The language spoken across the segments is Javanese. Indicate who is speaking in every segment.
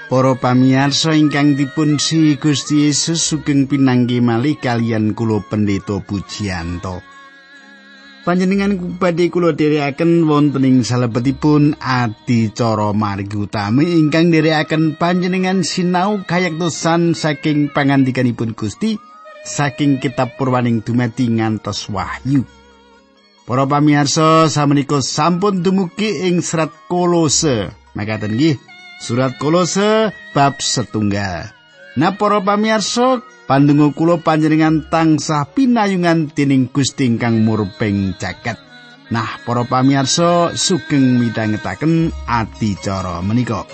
Speaker 1: Para pamirsa ingkang dipun si Gusti Yesus sugeng pinanggi malih kaliyan kula Pendeta Pujiyanto. Panjenengan badhe kula dherekaken wonten ing salebetipun adicara margi utami ingkang dherekaken panjenengan sinau kayektosan saking pangandikanipun Gusti saking kitab Purwaning dumadi ngantos Wahyu. Para pamirsa samenika sampun dumugi ing serat Kolose. Makaten nggih. Surat Kolose bab 1. Nah para pamirsa, pandonga kula panjenengan tansah pinayungan dening Gusti ingkang murbeng jagat. Nah para pamirsa sugeng midhangetaken adicara menika.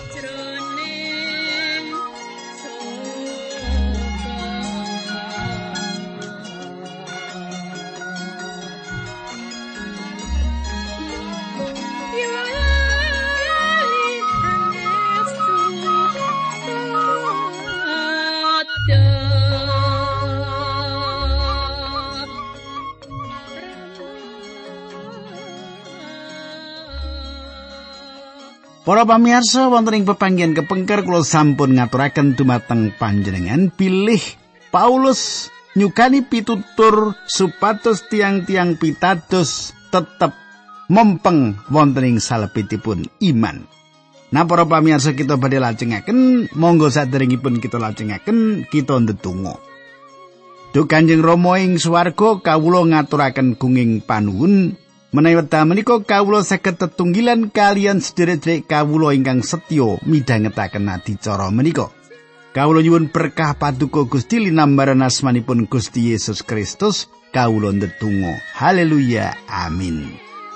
Speaker 1: Para pamirsa wonten ing pepanggihan kepengker kula sampun ngaturaken dumateng panjenengan bilih Paulus nyukani pitutur supados tiang-tiang pitados tetep mempeng wonten ing salebetipun iman. Nah para pamirsa kita badhe lajengaken monggo saderengipun kita lajengaken kita ndedonga. Duh Kanjeng Rama ing swarga kawula ngaturaken gunging panuwun menawi wekdal menika kawula saged tetunggilan kalian sedherek-sedherek kawula ingkang setya midhangetaken adicara menika. Kawula nyuwun berkah paduka Gusti linambaran asmanipun Gusti Yesus Kristus kawula ndedonga. Haleluya. Amin.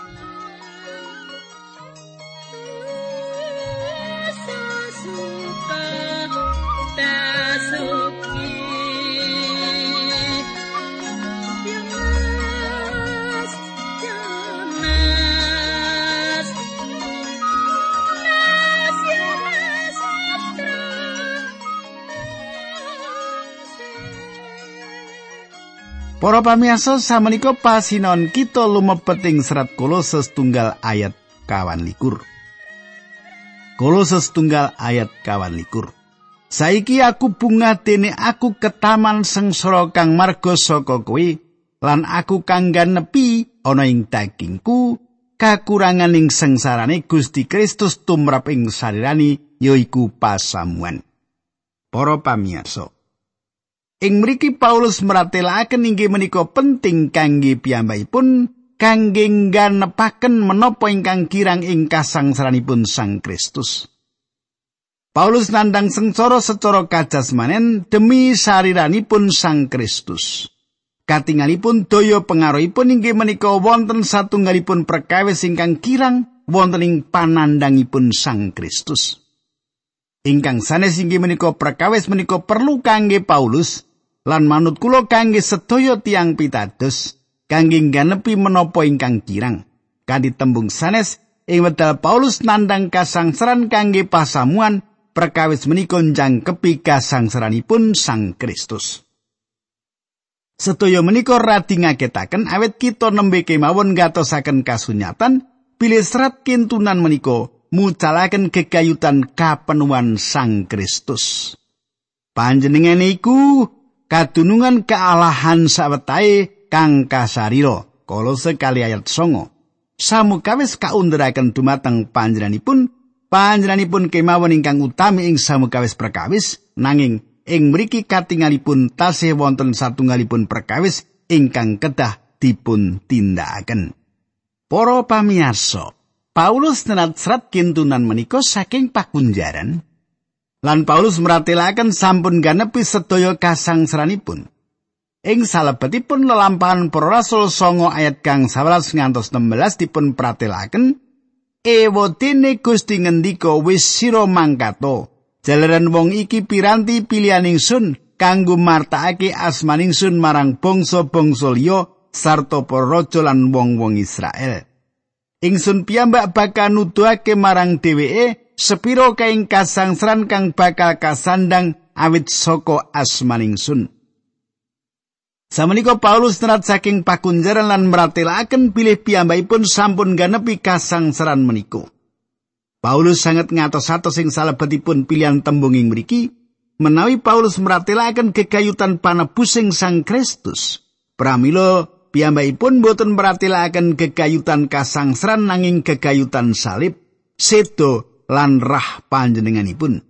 Speaker 1: Para pamirsa samenika pasinaon kita lumebet ing serat Kolose 1 ayat 21. Kolose 1 ayat 21. Saiki aku bungah dene aku ketaman sengsara kang marga saka kowe lan aku kangga nepi ana ing dagingku kakuranganing sengsarane Gusti Kristus tumrap ing sarirani yaiku pasamuan. Para pamirsa ing mriki Paulus meratelaken inggih menika penting kangge piyambakipun kangge ngganepaken menapa ingkang kirang ing kasangsaranipun Sang Kristus. Paulus nandhang sengsara secara kajasmanen demi sariranipun Sang Kristus. Katingalipun daya pengaruhipun inggih menika wonten satunggalipun perkawis ingkang kirang wonten ing panandhangipun Sang Kristus. Ingkang sanes inggih menika perkawis menika perlu kangge Paulus lan manut kula kangge sedaya tiyang pitados kangge ngganepi menapa ingkang kirang. Kanthi tembung sanes ing wekdal Paulus nandhang kasangsaran kangge pasamuan perkawis menika njangkepi kasangsaranipun Sang Kristus. Sedaya menika radi ngagetaken awit kita nembe kemawon ngatosaken kasunyatan bilih serat kintunan menika mucalaken gegayutan kapenuhan Sang Kristus. Panjenengan iku kadunungan kealahan sawetahe kang kasarira. Kolose 2 ayat 9. Samukawis kaundheraken dumateng panjenenganipun kemawon ingkang utami ing samukawis perkawis nanging ing mriki katingalipun tasih wonten satunggalipun perkawis ingkang kedah dipun tindakaken. Para pamirsa, Paulus nerat serat kintunan menika saking pakunjaran lan Paulus meratelaken sampun ganepi sedaya kasangsaranipun. Ing salebetipun lelampahan para rasul 9 ayat kang 11 ngantos 16 dipun pratelaken, "Ewodene Gusti ngendika wis sira mangkato, jalaran wong iki piranti pilihan ingsun kanggo martakake asmaningsun marang bangsa-bangsa liya sarta para raja lan wong-wong Israel. Ingsun piyambak bakal nuduhake marang dheweke sepira kaing kasangsaran kang bakal kasandang awit saka asmaningsun." Samenika Paulus nerat saking pakunjaran lan meratelaken bilih piyambakipun sampun ganepi kasangsaran menika. Paulus sanget ngatos-atos ing salebetipun pilihan tembung ing mriki menawi Paulus meratelaken gegayutan panebusing Sang Kristus. Pramila piyambakipun boten meratelaken gegayutan kasangsaran nanging gegayutan salib, sedo lan rah panjenenganipun.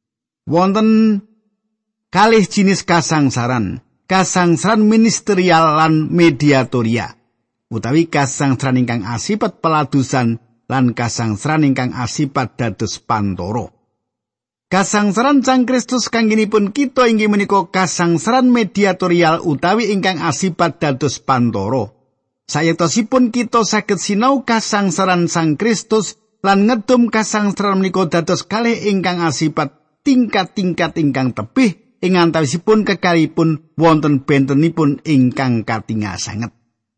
Speaker 1: Wonten kalih jinis kasangsaran, kasangsaran ministerial lan mediatoria, utawi kasangsaran ingkang asipat peladusan lan kasangsaran ingkang asipat dados pantoro. Kasangsaran Sang Kristus kangginipun kita inggih menika kasangsaran mediatorial utawi ingkang asipat dados pantoro. Sayektosipun kita saged sinau kasangsaran Sang Kristus lan ngedum kasangsaran menika dados kalih ingkang asipat tingkat-tingkat ingkang tebih ing antawisipun kekalihipun wonten bentenipun ingkang katingal sanget.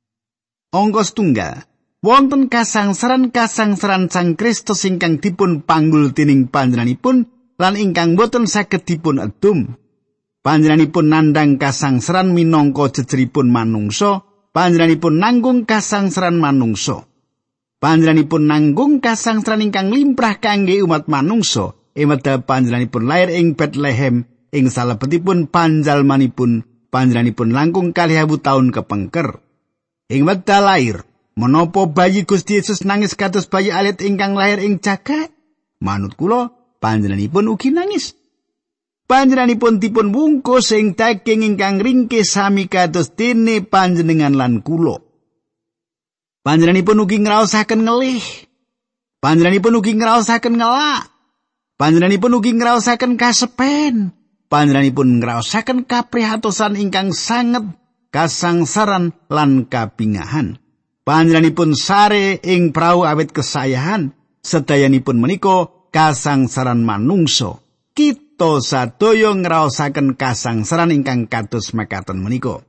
Speaker 1: Angka 1. Wonten kasangsaran Sang Kristus ingkang dipun panggul dening panjenenganipun lan ingkang boten saged dipun edum. Panjenenganipun nandhang kasangsaran minangka jejeripun manungsa, panjenenganipun nanggung kasangsaran manungsa. Panjenenganipun nanggung kasangsaran ingkang limprah kangge umat manungsa. Emedal panjenenganipun lair ing Bethlehem ing salebetipun panjalmanipun panjenenganipun langkung 2000 taun kepengker. Ing wekdal lair menapa bayi Gusti Yesus nangis kados bayi alit ingkang lahir ing jagat? Manut kula, panjenenganipun ugi nangis. Panjenenganipun dipun wungkus ing daging ingkang ringkih sami kados dene panjenengan lan kula. Panjenenganipun ugi ngraosaken ngelih. Panjenenganipun ugi ngraosaken ngelak. Panjenenganipun ugi ngraosaken kasepen. Panjenenganipun ngraosaken kaprihatosan ingkang sanget, kasangsaran lan kabingahan. Panjenenganipun sare ing prau awit kesayahan, sedayanipun menika kasangsaran manungsa. Kita sadaya ngraosaken kasangsaran ingkang kados mekaten menika.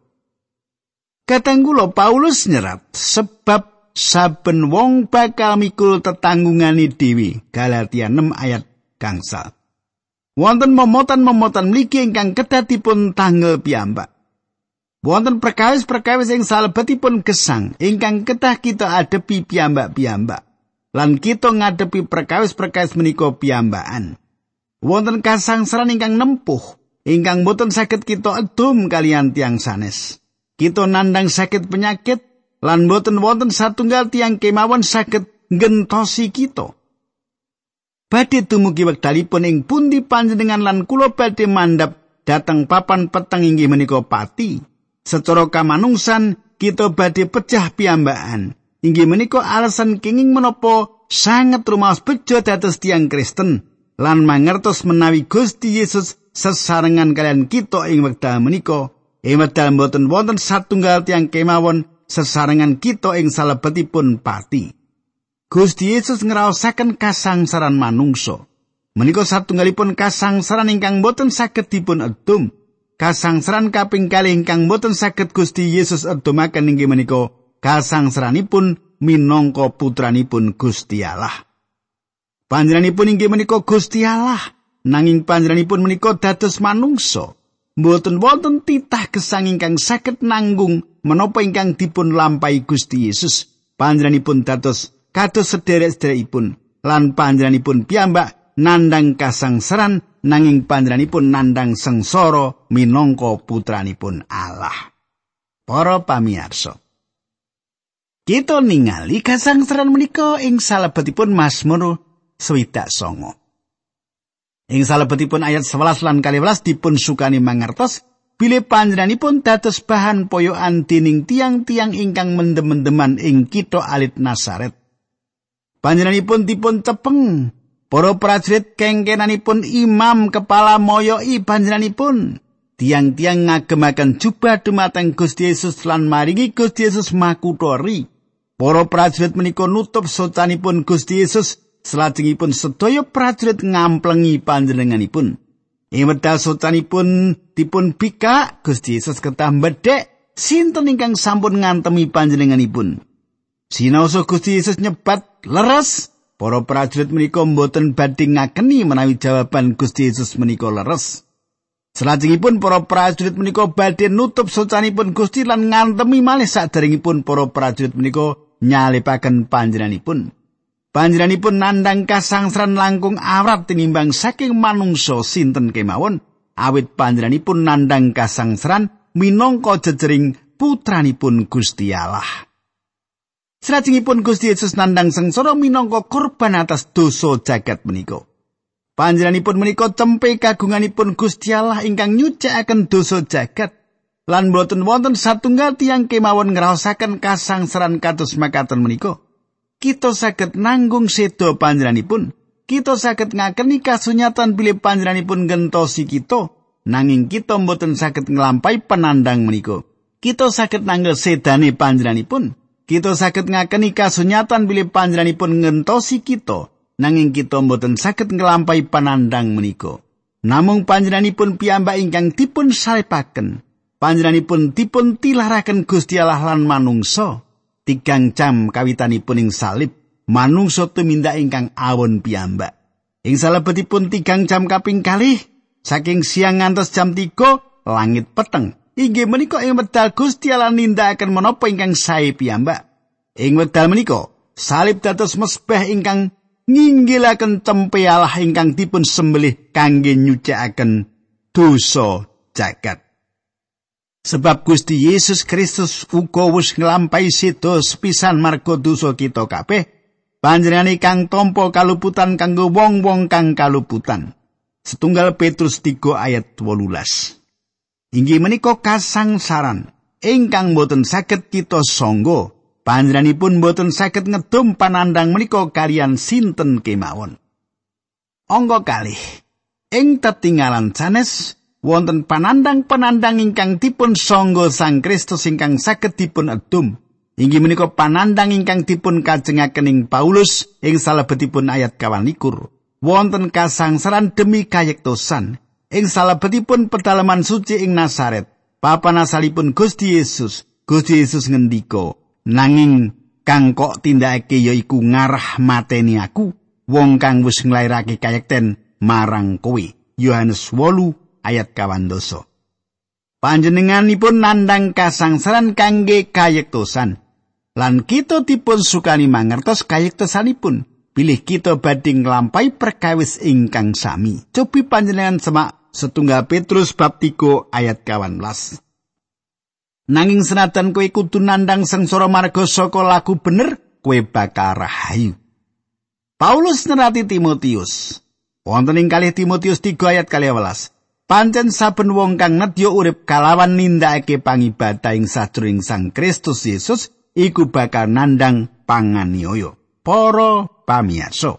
Speaker 1: Katanggula Paulus nyerat sebab saben wong bakal mikul tetanggungane dhewe. Galatia 6 ayat gangsal. Wonten momotan-momotan mligi ingkang kedah dipun tanggel piyambak. Wonten perkawis-perkawis ing salebetipun gesang ingkang kedah kita adepi piyambak-piyambak. Lan kita ngadepi perkawis-perkawis menika piyambakan. Wonten kasangsaran ingkang nempuh, ingkang boten saged kita edum kalian tiang sanes. Kita nandhang sakit penyakit, lan boten wonten satunggal tiang kemawon saged ngentosi kita. Badhe dumugi wekdalipun ing pundi panjenengan lan kula badhe mandhap dhateng papan peteng inggih menika pati. Secara kamanungsan kita badhe pecah piyambakan. Inggih menika alasan kenging menapa sanget rumaos bejo dados tiyang Kristen lan mangertos menawi Gusti Yesus sesarengan kalian kita ing wekdal menika. Ing wekdal boten wonten satunggal tiyang kemawon sesarengan kita ing salebetipun pati. Gusti Yesus ngraosaken kasangsaran manungsa. Menika satunggalipun kasangsaran ingkang boten saged dipun edum. Kasangsaran kaping kalih ingkang boten saged Gusti Yesus edumaken inggih menika kasangsaranipun minangka putranipun Gusti Allah. Panjenenganipun inggih menika Gusti Allah, nanging panjenenganipun menika dados manungsa. Mboten wonten titah gesang ingkang saged nanggung menapa ingkang dipun lampahi Gusti Yesus. Panjenenganipun dados kados sederek-sederekipun lan panjenenganipun piyambak nandhang kasangsaran nanging panjenenganipun nandhang sengsara minangka putranipun Allah. Para pamirsa, kita ningali kasangsaran menika ing salebetipun Mazmur 69. Ing salebetipun ayat 11 lan 12 dipun sukani mangertos bilih panjenenganipun dados bahan poyokan dening tiang-tiang ingkang mendem-mendeman ing kitha alit Nazaret. Panjenenganipun dipun cepeng. Para prajurit kengkenanipun imam kepala moyoi panjenenganipun. Tiang-tiang ngagemaken jubah dumateng Gusti Yesus lan maringi Gusti Yesus makuthori. Para prajurit menika nutup socanipun Gusti Yesus, salajengipun sedaya prajurit ngamplengi panjenenganipun. Ing wekdal socanipun dipun bikak, Gusti Yesus kedah mbedhek sinten ingkang sampun ngantemi panjenenganipun. Sinaosa Gusti Yesus nyebat leres. Para prajurit menika mboten badhe ngakeni menawi jawaban Gusti Yesus menika leres. Salajengipun para prajurit menika badhe nutup socanipun Gusti lan ngantemi malih saderengipun para prajurit menika nyalipaken panjenenganipun. Panjenenganipun nandhang kasangsaran langkung awrat tinimbang saking manungsa sinten kemawon, awit panjenenganipun nandhang kasangsaran minangka jejering putranipun Gusti Allah. Salajengipun Gusti Yesus nandhang sengsara minangka korban atas dosa jagat menika. Panjenenganipun menika cempe kagunganipun Gusti Allah ingkang nyucikaken dosa jagat, lan boten wonten satunggal tiyang kemawon ngraosaken kasangsaran kados makaten menika. Kita saged nanggung seda panjenenganipun, kita saged ngakeni kasunyatan bilih panjenenganipun ngentosi kita, nanging kita mboten saged nglampahi penandang menika. Kita saged nanggel sedane panjenenganipun, kita saged ngakeni kasunyatan bilih panjenenganipun ngentosi kita, nanging kita mboten saged nglampahi penandang menika. Namung panjenenganipun piyambak ingkang dipun salibaken, panjenenganipun dipun tilaraken Gusti Allah lan manungsa. 3 jam kawitanipun ing salib, manungsa tumindak ingkang awon piyambak. Ing salebetipun 3 jam kaping kalih, saking siang ngantos jam 3, langit peteng. Inggih menika ing wekdal Gusti Allah nindakaken menapa ingkang sae piyambak. Ing wekdal menika, salib dados mesbah ingkang nginggilaken cempe Allah ingkang dipun sembelih kangge nyucikaken dosa jagat. Sebab Gusti Yesus Kristus uga wis nglampahi seda sepisan marga dosa kita kabeh, panjenengane kang tampa kaluputan kanggo wong-wong kang kaluputan. Setunggal Petrus 3 ayat 18. Inggih menika kasangsaran ingkang boten saged kita sangga, panjenenganipun boten saged ngedum panandang menika kaliyan sinten kemawon. Angka kalih. Ing tetinggalan sanes wonten panandang-panandang ingkang dipun sangga Sang Kristus ingkang saged dipun edum. Inggih menika panandang ingkang dipun kajengaken ing Paulus ing salebetipun ayat 21. Wonten kasangsaran demi kayektosan ing salebetipun pedalaman suci ing Nazaret. Papan asalipun Gusti Yesus. Gusti Yesus ngendika, "Nanging kang kok tindakake yaiku ngarah mateni aku, wong kang wis nglairake kayekten marang kowe." Yohanes 8 ayat 12. Panjenenganipun nandhang kasangsaran kangge kayektosan, lan kita dipun sukani mangertos kayektosanipun, bilih kita badhe nglampahi perkawis ingkang sami. Cobi panjenengan semak setunggal Petrus bab 3 ayat 18. Nanging senajan kowe kudu nandhang sengsara marga saka laku bener, kowe bakal rahayu. Paulus nerati Timotius. Wonten ing kalih Timotius 3 ayat 12. Pancen saben wong kang nedya urip kalawan nindakake pangibadah ing sajroning Sang Kristus Yesus iku bakal nandhang panganiaya. Para pamirsa,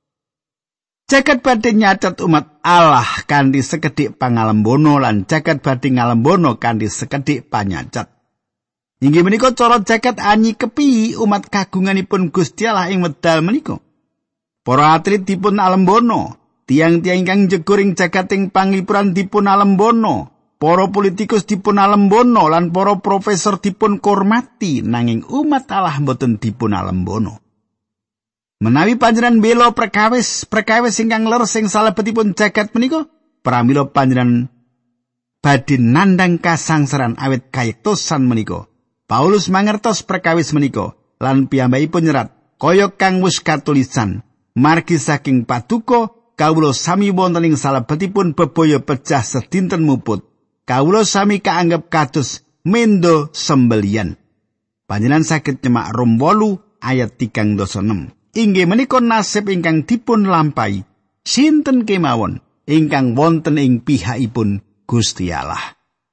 Speaker 1: jagat badhe nyatet umat Allah kanthi sekedhik pangalembono lan jagat badhe ngalembono kanthi sekedhik panyacat. Inggih menika cara jagat anyikepi umat kagunganipun Gusti Allah ing wedal menika. Para atlet dipun alembono, tiang-tiang ingkang jeguring jagating panglipuran dipun alembono, para politikus dipun alembono lan para profesor dipun kurmati, nanging umat Allah mboten dipun alembono. Menawi panjenengan bela perkawis ingkang leres ing salebetipun jagat menika, pramila panjenengan badhe nandhang kasangsaran awit kayektosan menika. Paulus mangertos perkawis menika lan piyambakipun nyerat kaya kang wis katulisan, margi saking paduka kawula sami wonten ing salebetipun bebaya pecah sedinten muput. Kawula sami kaanggep kados mendo sembelian. Panjenengan saged nyemak Rom 8 ayat 36. Inggih menika nasib ingkang dipun lampahi sinten kemawon ingkang wonten ing pihakipun Gusti Allah.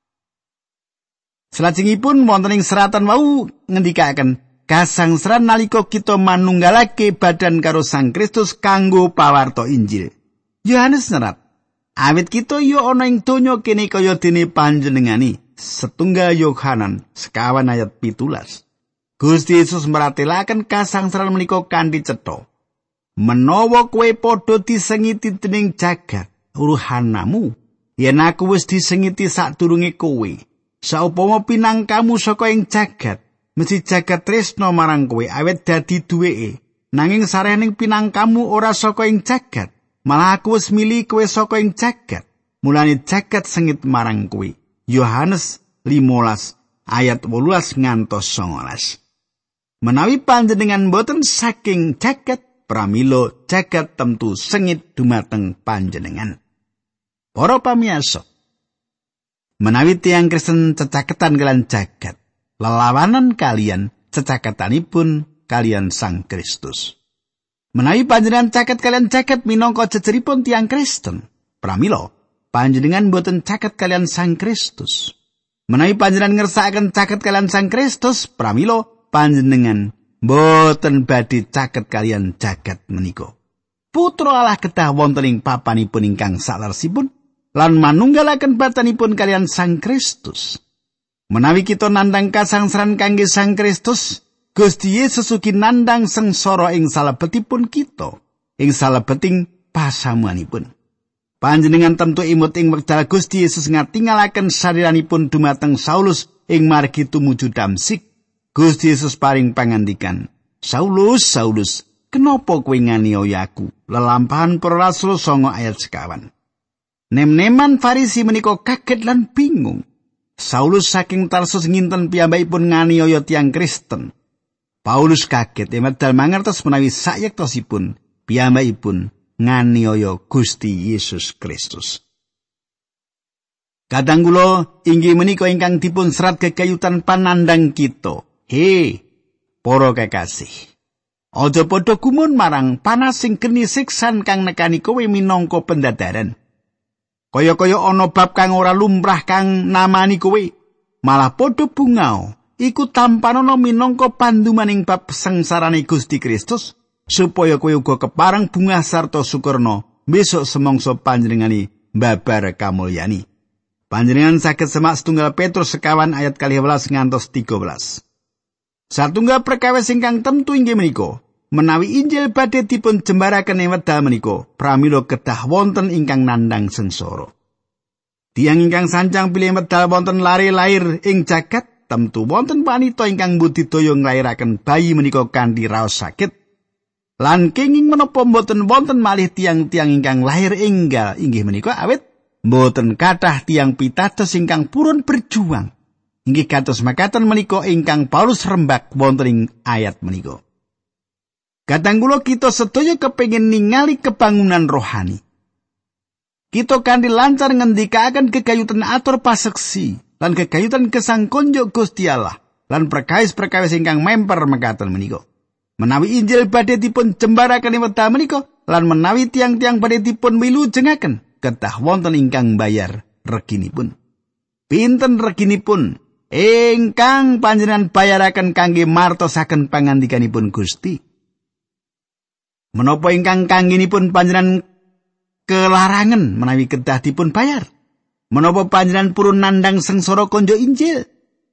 Speaker 1: Salajengipun wonten ing seratan wau ngendikaken kasangsaran nalika kita manunggalake badan karo Sang Kristus kanggo pawarta Injil. Yohanes nyerat, awit kita ya ana ing donya kene kaya dene panjenengani. Setunggal Yohanan 1 ayat 17. Gusti Yesus meratelaken kasangsaran menika kanthi cetha. Menawa kowe padha disengiti dening jagat, uruhanamu, yen aku wis disengiti sadurunge kowe. Saupama pinangkamu saka ing jagat, mesti jagat tresna marang kowe awet dadi duweke. Nanging sarening pinangkamu ora saka ing jagat, malah aku wis milih kowe saka ing jagat. Mulane jagat sengit marang kowe. Yohanes 15 ayat 18 ngantos 19. Menawi panjenengan boten saking jagat, pramila jagat temtu sengit dumateng panjenengan. Para pamiyasa, menawi tiyang Kristen cecaketan kalian jagat, lelawanan kalian cecaketanipun kalian Sang Kristus. Menawi panjenengan caket kalian jagat minangka jejeripun tiyang Kristen, pramila panjenengan boten caket kalian Sang Kristus. Menawi panjenengan ngersakaken caket kalian Sang Kristus, pramila panjenengan boten badhe caket kalian jagat menika. Putra Allah kedah wonten ing papanipun ingkang saleresipun lan manunggalaken batanipun kalian Sang Kristus. Menawi kita nandhang kasangsaran kangge Sang Kristus, Gusti Yesus ugi nandhang sengsara ing salebetipun kita, ing salebeting pasamuanipun. Panjenengan tentu imut ing wekdal Gusti Yesus ngatingalaken sariranipun dumateng Saulus ing margi tumuju Damsik. Gusti Yesus paring pangandikan, "Saulus, Saulus, kenapa kowe nganiaya aku?" Lelampahan Para Rasul 9 ayat 1. Nem-neman Farisi menika kaget lan bingung. Saulus saking Tarsus nginten piyambakipun nganiaya tiyang Kristen. Paulus kaget medal mangertos menawi sayektosipun piyambakipun nganiaya Gusti Yesus Kristus. Kadang kula inggih menika ingkang dipun serat gegayutan panandhang kita. Para kekasih, aja padha gumun marang panasing geni siksan kang nekani kowe minangka pendadaran. Kaya-kaya ana bab kang ora lumrah kang namani kowe, malah padha bungao iku tampanana minangka pandumaning bab sengsarane Gusti Kristus, supaya kowe uga kepareng bungah sarta syukurna besok semangsa panjenengane mbabar kamulyani. Panjenengan saged semak setunggal Petrus 1 ayat 12 ngantos 13. Satunggal perkawis ingkang tentu inggih menika, menawi Injil badhe dipun jembaraken ing wekdal menika, pramila kedah wonten ingkang nandhang sengsara. Tiyang ingkang sancang pilih medal wonten lare lair ing jagat, temtu wonten wanita ingkang budidaya nglairaken bayi menika kanthi raos sakit. Lan kenging menapa mboten wonten malih tiang-tiang ingkang lahir enggal inggih menika awit mboten kathah tiang pitados ingkang purun berjuang. Inggih kados makaten menika ingkang Paulus rembak wonten ing ayat menika. Kadang kula kita sedaya kepengin ningali kebangunan rohani. Kita kanthi lancar ngendikaken gegayutan atur paseksi lan gegayutan gesang konjuk Gusti Allah lan perkawis-perkawis ingkang memper mekaten menika. Menawi Injil badhe dipun jembaraken ing wekdal menika lan menawi tiang-tiang badhe dipun milujengaken, kedah wonten ingkang bayar reginipun. Pinten reginipun ingkang panjenengan bayaraken kangge martosaken pangandikanipun Gusti? Menapa ingkang kanggenipun panjenengan kelarangan menawi kedah dipun bayar? Menapa panjenengan purun nandhang sengsara konjo Injil?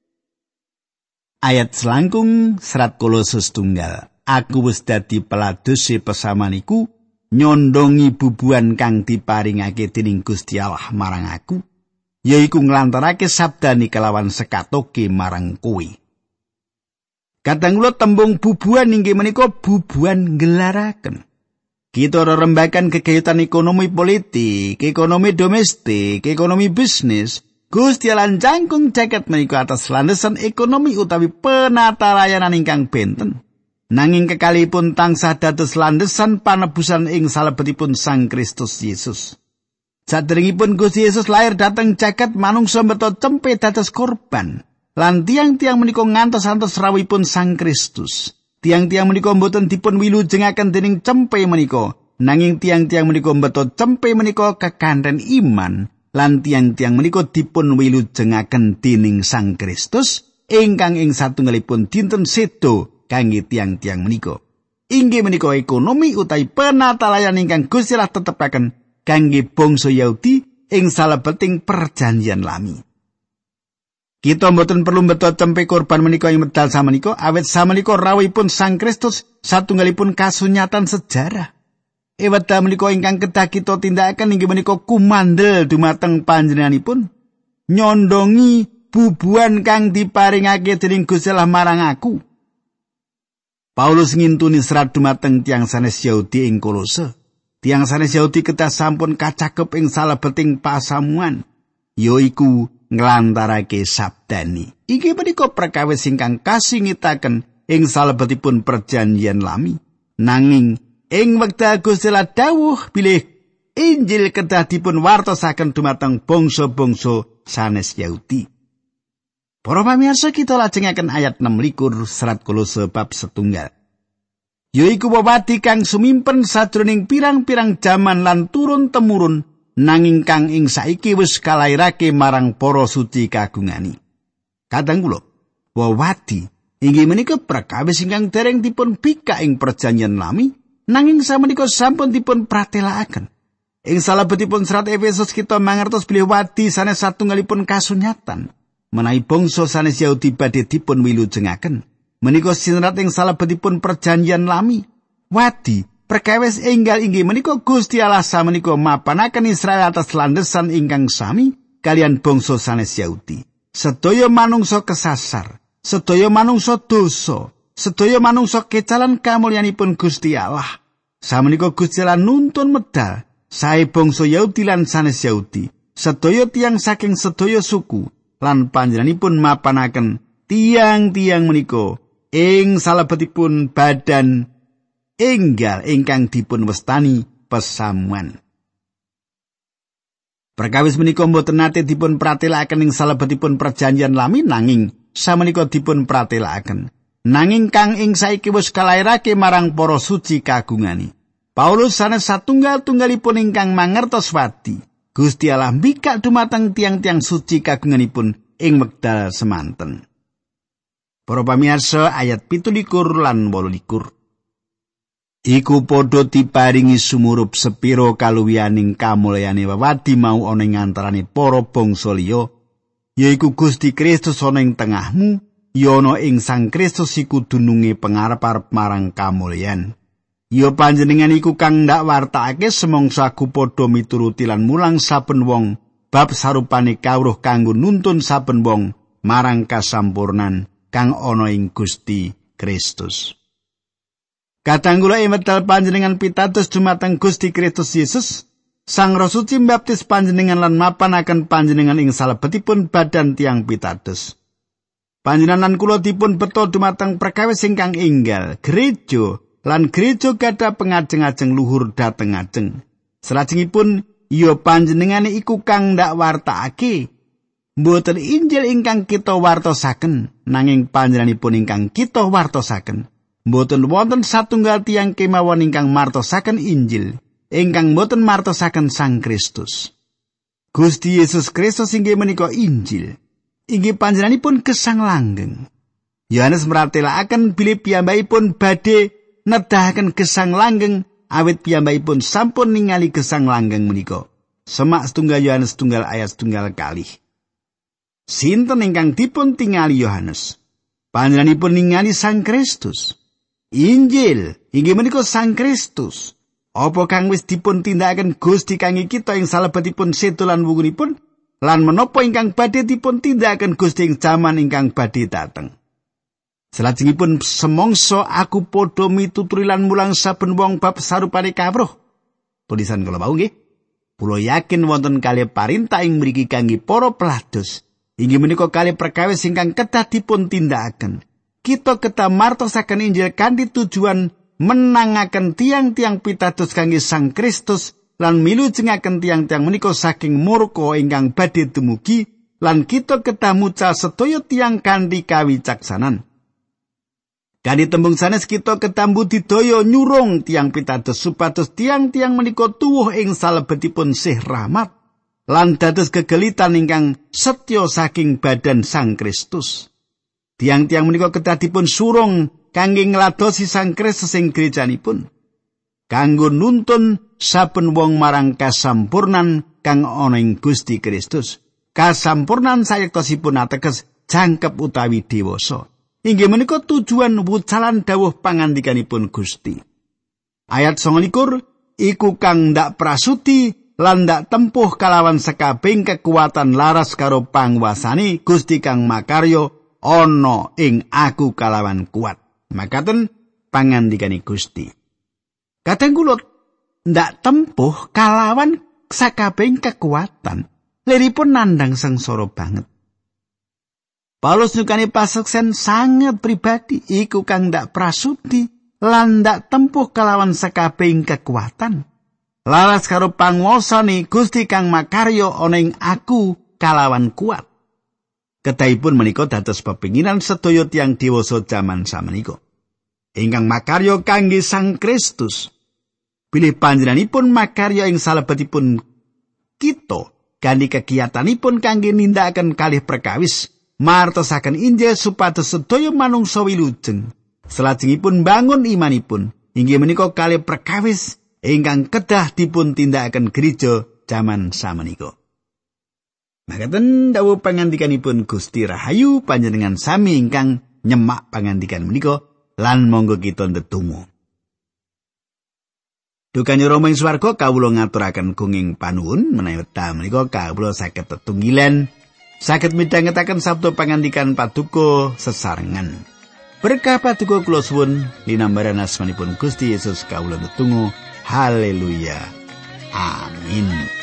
Speaker 1: Ayat selangkung serat Kolose 1. Aku wis dadi peladose pesamaniku, nyondongi bubuhan kang diparingake dening Gusti Allah marang aku, yaiku nglantarake sabdane kelawan sekatoke marang kowe. Kadang kula tembung bubuhan inggih menika bubuhan ngelaraken. Kita rembakan gegayutan ekonomi politik, ekonomi domestik, ekonomi bisnis. Gusti Allah jangkung jagat menika atas landasan ekonomi utawi penata layanan ingkang benten. Nanging kekalipun tansah dados landasan panebusan ing salebetipun Sang Kristus Yesus. Saderengipun Gusti Yesus lahir dhateng jagat, manungsa mbeta cempe dados korban. Lan tiang-tiang menika ngantos-antos rawuhipun Sang Kristus. Tiang-tiang menika mboten dipun wilujengaken dening cempe menika, nanging tiang-tiang menika mbeta cempe menika kekanten iman, lan tiang-tiang menika dipun wilujengaken dening Sang Kristus ingkang ing satunggalipun dinten sedo kangge tiang-tiang menika. Inggih menika ekonomi utawi penatalayan ingkang Gusti Allah tetepaken kangge bangsa Yahudi ing salebeting perjanjian lami. Kita mboten perlu mbeta cempe korban menika ing medal samenika, awit samenika rawuhipun Sang Kristus satunggalipun kasunyatan sejarah. Wedal menika ingkang kedah kita tindakaken inggih menika kumandel dumateng panjenenganipun, nyondongi bubuhan kang diparingake dening Gusti Allah marang aku. Paulus ngintuni serat dumateng tiang sanes Yahudi ing Kolose. Tiang sanes Yahudi kedah sampun kacakep ing salebeting pasamuan, yaiku nglantarake sabdane. Iki menika perkawis ingkang kasingitaken ing salebetipun perjanjian lami. Nanging Ing wekdal Gusti Allah dawuh bilih Injil kedah dipun wartosaken dumateng bangsa-bangsa sanes Yahudi. Para pamirsa, kita lajengaken ayat 26 serat Kolose bab 1. Yaiku wewadi kang sumimpen sajroning pirang-pirang jaman lan turun-temurun, nanging kang ing saiki wis kalairake marang para suci kagungani. Kadang kula, wewadi inggih menika perkawis ingkang dereng dipun bikak ing perjanjian lami, nanging samenika sampun dipun pratelakaken. Ing salebetipun serat Efesus kita mangertos bilih wadi sanes satunggalipun kasunyatan. Menawi bangsa sanes Yahudi badhe dipun wilujengaken, menika sinerat ing salebetipun perjanjian lami. Wadi perkawis enggal inggih menika Gusti Allah samenika mapanaken Israel atas landesan ingkang sami kalian bangsa sanes Yahudi. Sedaya manungsa kesasar, sedaya manungsa dosa, sedaya manungsa kecalan kamulyanipun Gusti Allah. Samenika Gusti Allah nuntun medal sae bangsa Yahudi lan sanes Yahudi, sedaya tiyang saking sedaya suku. Lan panjenenganipun mapanaken tiang-tiang menika ing salebetipun badan enggal ingkang dipun westani pesamuan. Perkawis menika mboten nate dipun pratelakaken ing salebetipun perjanjian lami, nanging samenika dipun pratelakaken. Nanging kang ing saiki wis kalairake marang para suci kagungani. Paulus sanes satunggal-tunggalipun ingkang mangertos wadi. Gusti Allah mbikak dumateng tiang-tiang suci kagunganipun ing wekdal semanten. Para pamirsa, ayat 17 lan 18. Iku padha diparingi sumurup sepiro kaluwihaning kamulyane wewadi mau ana ing antarané para bangsa liya, yaiku Gusti Kristus ana ing tengahmu, ya ana ing Sang Kristus iku dununge pangarep-arep marang kamulyan. Ya panjenengan iku kang ndak wartakake semongso aku padha mituruti lan mulang saben wong bab sarupane kawruh kanggo nuntun saben wong marang kasampurnan kang ana ing Gusti Kristus. Katanggula emetal panjenengan pitados dumateng Gusti Kristus Yesus, Sang Roh Suci mbaptis panjenengan lan mapanaken panjenengan ing salebetipun badan tiang pitados. Panjenengan kula dipun beto dumateng perkawis ingkang enggal, gereja lan gereja gadah pengajeng-ajeng luhur dhateng ajeng. Salajengipun ya panjenengane iku kang ndak wartakake mboten Injil ingkang kita wartosaken, nanging panjenenganipun ingkang kita wartosaken. Mboten wonten satunggal tiyang kemawon ingkang martosaken Injil, ingkang mboten martosaken Sang Kristus. Gusti Yesus Kristus inggih menika Injil. Inggih panjenenganipun gesang langgeng. Yohanes mratelakaken bilih piyambakipun badhe nedahaken gesang langgeng awit piyambakipun sampun ningali gesang langgeng menika. Semak setunggal Yohanes setunggal ayat setunggal kalih. Sinten ingkang dipun tingali Yohanes? Panjenenganipun ningali Sang Kristus. Injil inggih menika Sang Kristus. Apa kang wis dipun tindakaken Gusti kangge kita ing salebetipun sedo lan wungunipun, lan menapa ingkang badhe dipun tindakaken Gusti ing jaman ingkang badhe dateng. Salajengipun semongso aku padha mituturi lan mulang saben wong bab sarupane kawruh. Tulisan kula wau nggih. Kula yakin wonten kalih parintah ing mriki kangge para pelados. Inggih menika kalih perkawis ingkang kedah dipun tindakaken. Kita kedah martosaken Injil kanthi tujuan menangaken tiang-tiang pitados kangge Sang Kristus lan milujengaken tiang-tiang menika saking murka ingkang badhe dumugi, lan kita kedah mucal sedaya tiang kanthi kawicaksanan. Kanthi tembung sanes kita ketambu didaya nyurung tiang pitados supados tiang-tiang menika tuwuh ing salebetipun sih rahmat lan dados gegelitan ingkang setya saking badan Sang Kristus. Tiang-tiang menika kedah dipun surung kangge ngladosi Sang Kristus ing gerejanipun, kanggo nuntun saben wong marang kasampurnan kang ana ing Gusti Kristus. Kasampurnan sayektosipun ateges jangkep utawi dewasa. Inggih menika tujuan wucalan dawuh pangandikanipun Gusti. Ayat 29, iku kang ndak prasuti lan ndak tempuh kalawan sekabeng kekuatan laras karo panguwasane Gusti kang makarya ana ing aku kalawan kuat. Makaten pangandikane Gusti. Kadang kula ndak tempuh kalawan sakabeng kekuatan, liripun nandhang sengsara banget. Paulus nyukani paseksen sangat pribadi, iku kang ndak prasudi lan ndak tempuh kalawan sakabehing kekuatan. Laras karo panguwasane Gusti kang makarya ana ing aku kalawan kuat. Kedahipun menika dados pepinginan sedaya tiyang dewasa jaman samenika. Ingkang makarya kangge Sang Kristus. Bilih panjenenganipun makarya ing salebetipun kita kanthi kegiatanipun kangge nindakaken kalih perkawis martosaken Injil supados sedaya manungsa wilujeng. Salajengipun bangun imanipun inggih menika kalih perkawis ingkang kedah dipun tindakaken gereja jaman samenika. Makaten dawuh pangandikanipun Gusti Rahayu panjenengan sami ingkang nyemak pangandikan menika lan monggo kita ndedonga. Dukane Rama ing swarga kawula ngaturaken gunging panuwun menawi wekdal menika kawula saged tetunggilan saged midhangetaken sabda pangandikan paduka sesarengan. Berkah paduka kula suwun linambaran asmanipun Gusti Yesus kawula ndedonga. Haleluya. Amin.